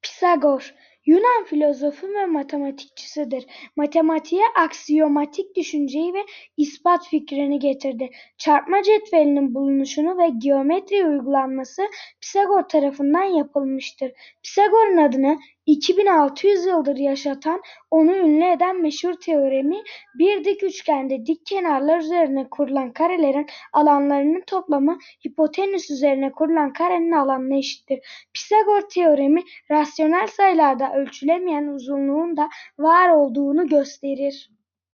Pisagor, Yunan filozofu ve matematikçisidir. Matematiğe aksiyomatik düşünceyi ve ispat fikrini getirdi. Çarpma cetvelinin bulunuşunu ve geometri uygulanması Pisagor tarafından yapılmıştır. Pisagor'un adını 2600 yıldır yaşatan, onu ünlü eden meşhur teoremi, bir dik üçgende dik kenarlar üzerine kurulan karelerin alanlarının toplamı hipotenüs üzerine kurulan karenin alanına eşittir. Pisagor teoremi rasyonel sayılarda ölçülemeyen uzunluğun da var olduğunu gösterir.